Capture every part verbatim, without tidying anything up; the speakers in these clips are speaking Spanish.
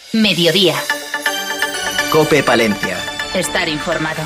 Mediodía. COPE Palencia. Estar informado.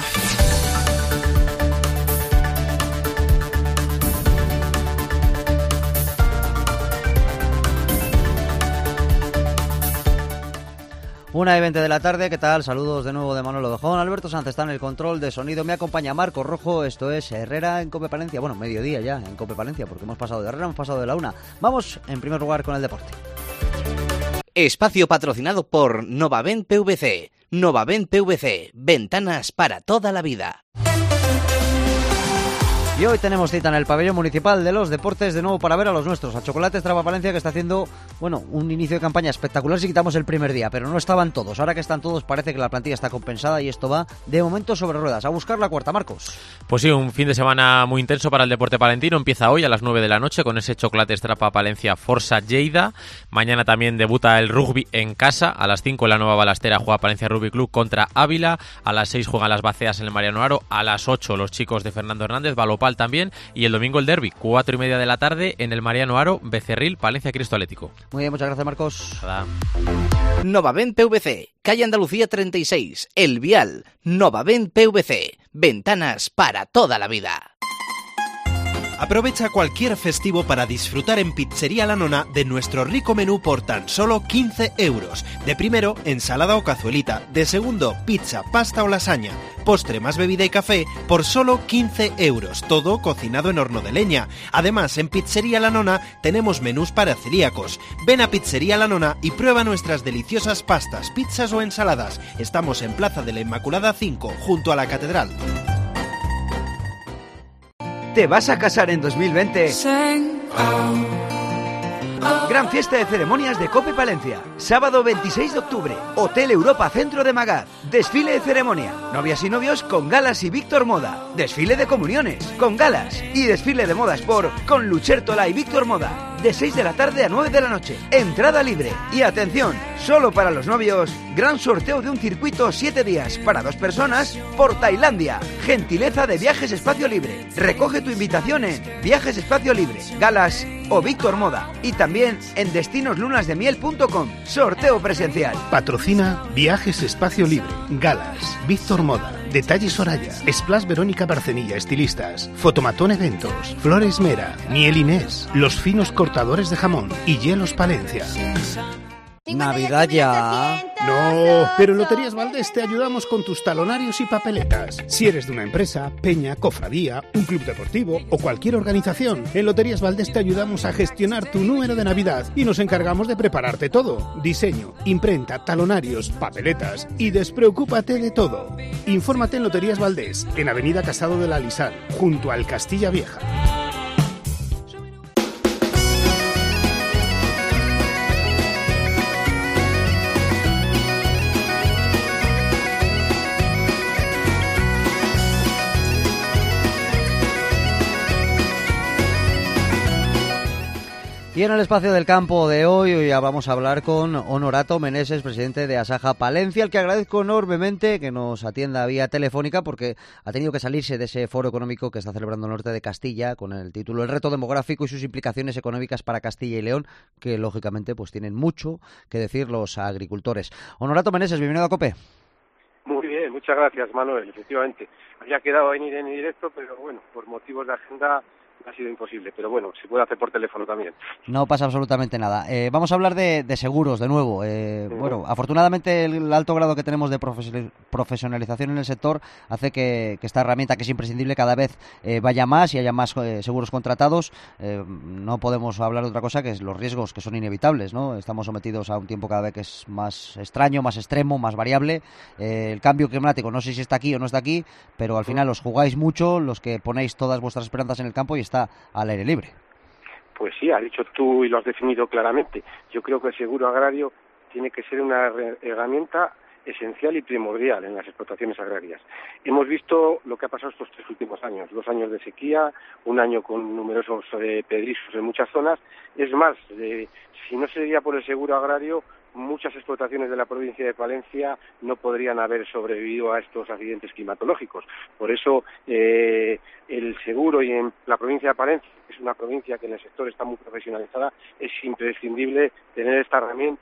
Una y veinte de la tarde, ¿qué tal? Saludos de nuevo de Manolo Dejón. Alberto Sanz está en el control de sonido. Me acompaña Marco Rojo, esto es Herrera en COPE Palencia. Bueno, mediodía ya en COPE Palencia, porque hemos pasado de Herrera, hemos pasado de la una. Vamos, en primer lugar, con el deporte. Espacio patrocinado por Novavent P V C. Novavent P V C, ventanas para toda la vida. Y hoy tenemos cita en el pabellón municipal de los deportes de nuevo para ver a los nuestros, a Chocolates Trapa Palencia, que está haciendo, bueno, un inicio de campaña espectacular si quitamos el primer día, pero no estaban todos. Ahora que están todos parece que la plantilla está compensada y esto va de momento sobre ruedas. A buscar la cuarta, Marcos. Pues sí, un fin de semana muy intenso para el deporte palentino. Empieza hoy a las nueve de la noche con ese Chocolates Trapa Palencia Forza Lleida. Mañana también debuta el rugby en casa. A las cinco en la Nueva Balastera juega Palencia Rugby Club contra Ávila. A las seis juegan las Baceas en el Mariano Aro. A las ocho los chicos de Fernando Hernández, Balopal también. Y el domingo el derbi, cuatro y media de la tarde en el Mariano Aro, Becerril, Palencia Cristo Atlético. Muy bien, muchas gracias, Marcos. Nada. Novavent P V C, calle Andalucía treinta y seis, El Vial. Novavent P V C, ventanas para toda la vida. Aprovecha cualquier festivo para disfrutar en Pizzería La Nona de nuestro rico menú por tan solo quince euros. De primero, ensalada o cazuelita. De segundo, pizza, pasta o lasaña. Postre más bebida y café por solo quince euros. Todo cocinado en horno de leña. Además, en Pizzería La Nona tenemos menús para celíacos. Ven a Pizzería La Nona y prueba nuestras deliciosas pastas, pizzas o ensaladas. Estamos en Plaza de la Inmaculada cinco, junto a la Catedral. ¿Te vas a casar en dos mil veinte? Gran fiesta de ceremonias de COPE Palencia. Sábado veintiséis de octubre. Hotel Europa Centro de Magaz. Desfile de ceremonia. Novias y novios con galas y Víctor Moda. Desfile de comuniones con galas. Y desfile de moda sport con Lucertola y Víctor Moda. De seis de la tarde a nueve de la noche. Entrada libre. Y atención, solo para los novios, gran sorteo de un circuito siete días para dos personas por Tailandia. Gentileza de Viajes Espacio Libre. Recoge tu invitación en Viajes Espacio Libre, Galas o Víctor Moda. Y también en destinos lunas de miel punto com. Sorteo presencial. Patrocina Viajes Espacio Libre, Galas, Víctor Moda, Detalles Soraya, Splash Verónica Barcenilla Estilistas, Fotomatón Eventos, Flores Mera, Miel Inés, Los Finos Cortadores de Jamón y Hielos Palencia. Navidad ya. No, pero en Loterías Valdés te ayudamos con tus talonarios y papeletas. Si eres de una empresa, peña, cofradía, un club deportivo o cualquier organización, en Loterías Valdés te ayudamos a gestionar tu número de Navidad y nos encargamos de prepararte todo. Diseño, imprenta, talonarios, papeletas y despreocúpate de todo. Infórmate en Loterías Valdés, en Avenida Casado de la Alisal, junto al Castilla Vieja. Y en el espacio del campo de hoy, hoy ya vamos a hablar con Honorato Meneses, presidente de Asaja Palencia, al que agradezco enormemente que nos atienda vía telefónica porque ha tenido que salirse de ese foro económico que está celebrando el norte de Castilla con el título El reto demográfico y sus implicaciones económicas para Castilla y León, que lógicamente pues tienen mucho que decir los agricultores. Honorato Meneses, bienvenido a COPE. Muy bien, muchas gracias, Manuel. Efectivamente, había quedado venir en directo, pero bueno, por motivos de agenda ha sido imposible, pero bueno, se puede hacer por teléfono también. No pasa absolutamente nada. Eh, vamos a hablar de, de seguros de nuevo. Eh, uh-huh. Bueno, afortunadamente el, el alto grado que tenemos de profesionalización en el sector hace que, que esta herramienta, que es imprescindible, cada vez eh, vaya más y haya más eh, seguros contratados. Eh, no podemos hablar de otra cosa que es los riesgos, que son inevitables, ¿no? Estamos sometidos a un tiempo cada vez que es más extraño, más extremo, más variable. Eh, el cambio climático, no sé si está aquí o no está aquí, pero al final os jugáis mucho, los que ponéis todas vuestras esperanzas en el campo y está al aire libre. Pues sí, has dicho tú y lo has definido claramente. Yo creo que el seguro agrario tiene que ser una herramienta esencial y primordial en las explotaciones agrarias. Hemos visto lo que ha pasado estos tres últimos años, dos años de sequía, un año con numerosos eh, pedrizos en muchas zonas. Es más, eh, si no sería por el seguro agrario, muchas explotaciones de la provincia de Palencia no podrían haber sobrevivido a estos accidentes climatológicos. Por eso eh, el seguro, y en la provincia de Palencia, que es una provincia que en el sector está muy profesionalizada, es imprescindible tener esta herramienta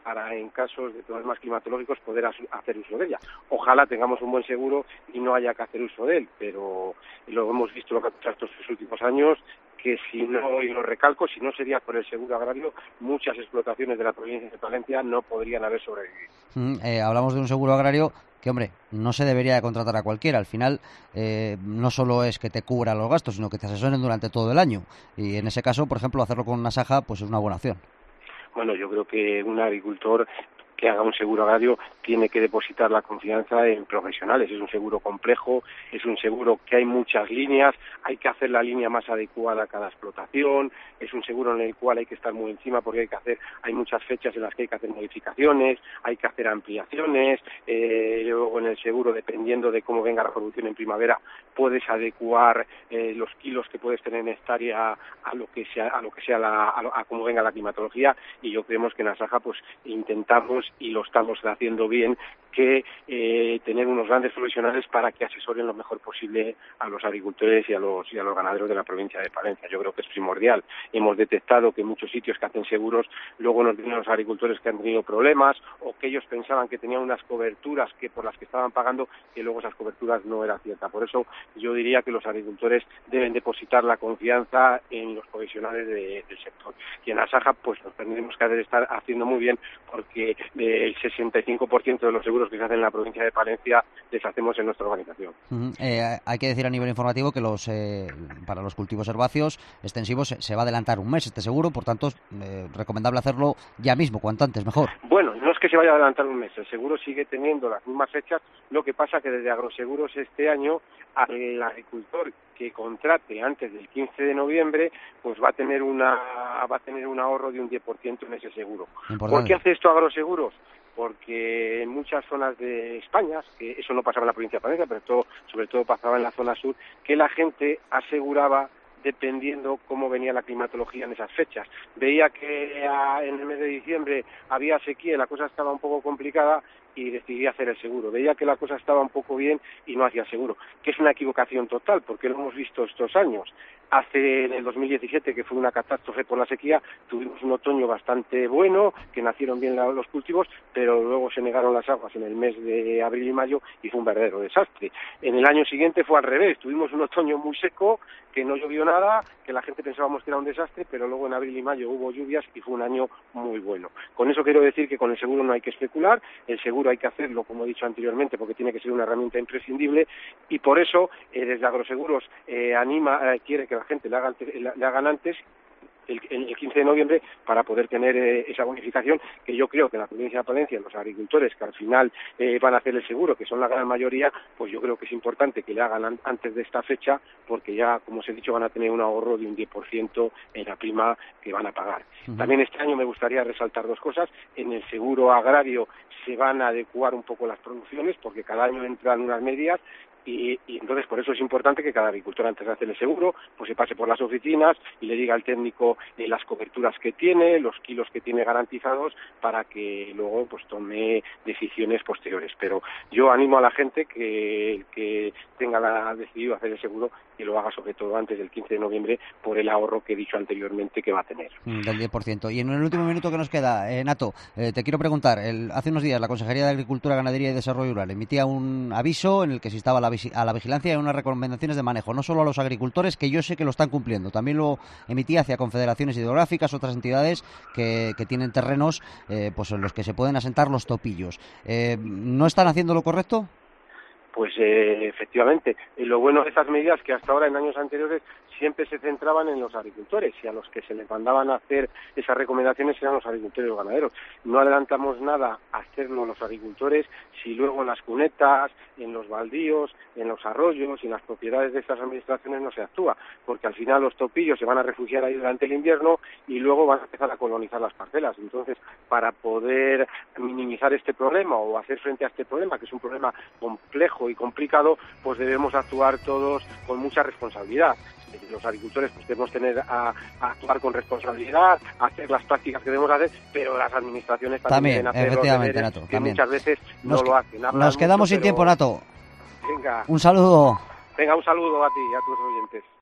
para, en casos de problemas climatológicos, poder hacer uso de ella. Ojalá tengamos un buen seguro y no haya que hacer uso de él, pero lo hemos visto lo que ha pasado estos últimos años, que si no, y lo recalco, si no sería por el seguro agrario, muchas explotaciones de la provincia de Palencia no podrían haber sobrevivido. Mm, eh, hablamos de un seguro agrario que, hombre, no se debería de contratar a cualquiera. Al final, eh, no solo es que te cubra los gastos, sino que te asesoren durante todo el año. Y en ese caso, por ejemplo, hacerlo con una Saja, pues es una buena opción. Bueno, yo creo que un agricultor que haga un seguro agrario tiene que depositar la confianza en profesionales. Es un seguro complejo, es un seguro que hay muchas líneas, hay que hacer la línea más adecuada a cada explotación, es un seguro en el cual hay que estar muy encima porque hay que hacer, hay muchas fechas en las que hay que hacer modificaciones, hay que hacer ampliaciones, eh, luego en el seguro, dependiendo de cómo venga la producción en primavera, puedes adecuar eh, los kilos que puedes tener en hectárea a lo que sea, a lo que sea la, a, lo, a cómo venga la climatología, y yo creemos que en Asaja pues intentamos, y lo estamos haciendo bien, que eh, tener unos grandes profesionales para que asesoren lo mejor posible a los agricultores y a los y a los ganaderos de la provincia de Palencia. Yo creo que es primordial. Hemos detectado que muchos sitios que hacen seguros luego nos vienen los agricultores que han tenido problemas, o que ellos pensaban que tenían unas coberturas que por las que estaban pagando, que luego esas coberturas no eran ciertas. Por eso yo diría que los agricultores deben depositar la confianza en los profesionales de, del sector. Y en Asaja pues nos tendremos que estar haciendo muy bien, porque el sesenta y cinco por ciento de los seguros que se hacen en la provincia de Palencia les hacemos en nuestra organización. Uh-huh. Eh, hay que decir a nivel informativo que los eh, para los cultivos herbáceos extensivos se, se va a adelantar un mes este seguro, por tanto es eh, recomendable hacerlo ya mismo, cuanto antes mejor. Bueno, no es que se vaya a adelantar un mes, el seguro sigue teniendo las mismas fechas, lo que pasa que desde Agroseguros este año al agricultor que contrate antes del quince de noviembre pues va a tener una va a tener un ahorro de un diez por ciento en ese seguro. Importante. ¿Por qué hace esto Agroseguros? Porque en muchas zonas de España, que eso no pasaba en la provincia de Palencia, pero todo, sobre todo pasaba en la zona sur, que la gente aseguraba dependiendo cómo venía la climatología en esas fechas. Veía que a, en el mes de diciembre había sequía y la cosa estaba un poco complicada y decidí hacer el seguro. Veía que la cosa estaba un poco bien y no hacía seguro, que es una equivocación total, porque lo hemos visto estos años. Hace, en el dos mil diecisiete, que fue una catástrofe por la sequía, tuvimos un otoño bastante bueno, que nacieron bien la, los cultivos, pero luego se negaron las aguas en el mes de abril y mayo y fue un verdadero desastre. En el año siguiente fue al revés, tuvimos un otoño muy seco, que no llovió nada, que la gente pensábamos que era un desastre, pero luego en abril y mayo hubo lluvias y fue un año muy bueno. Con eso quiero decir que con el seguro no hay que especular, el seguro hay que hacerlo, como he dicho anteriormente, porque tiene que ser una herramienta imprescindible, y por eso eh, desde Agroseguros eh, anima, eh, quiere que la gente le, haga, le hagan antes el, el quince de noviembre para poder tener eh, esa bonificación, que yo creo que en la provincia de Palencia los agricultores que al final eh, van a hacer el seguro, que son la gran mayoría, pues yo creo que es importante que le hagan an- antes de esta fecha, porque ya, como os he dicho, van a tener un ahorro de un diez por ciento en la prima que van a pagar. Uh-huh. También este año me gustaría resaltar dos cosas. En el seguro agrario se van a adecuar un poco las producciones, porque cada año entran unas medias, Y, y entonces por eso es importante que cada agricultor, antes de hacer el seguro, pues se pase por las oficinas y le diga al técnico eh, las coberturas que tiene, los kilos que tiene garantizados, para que luego pues tome decisiones posteriores. Pero yo animo a la gente que, que tenga la, decidido hacer el seguro, que lo haga sobre todo antes del quince de noviembre, por el ahorro que he dicho anteriormente que va a tener. Del diez por ciento. Y en el último minuto que nos queda, eh, Nato, eh, te quiero preguntar, el, hace unos días la Consejería de Agricultura, Ganadería y Desarrollo Rural emitía un aviso en el que se instaba la a la vigilancia y unas recomendaciones de manejo, no solo a los agricultores, que yo sé que lo están cumpliendo, también lo emitía hacia confederaciones hidrográficas, otras entidades que, que tienen terrenos eh, pues en los que se pueden asentar los topillos. Eh, ¿No están haciendo lo correcto? Pues eh, efectivamente, y lo bueno de estas medidas es que hasta ahora en años anteriores siempre se centraban en los agricultores, y a los que se les mandaban a hacer esas recomendaciones eran los agricultores y los ganaderos. No adelantamos nada a hacerlo los agricultores si luego en las cunetas, en los baldíos, en los arroyos y en las propiedades de estas administraciones no se actúa, porque al final los topillos se van a refugiar ahí durante el invierno y luego van a empezar a colonizar las parcelas. Entonces, para poder minimizar este problema o hacer frente a este problema, que es un problema complejo y complicado, pues debemos actuar todos con mucha responsabilidad. Los agricultores pues debemos tener a, a actuar con responsabilidad, a hacer las prácticas que debemos hacer, pero las administraciones también, también deben hacer efectivamente, los deberes, Nato, que también. muchas veces nos, no lo hacen. Hablan nos quedamos mucho, sin pero... tiempo, Nato. Venga. Un saludo. Venga, un saludo a ti y a tus oyentes.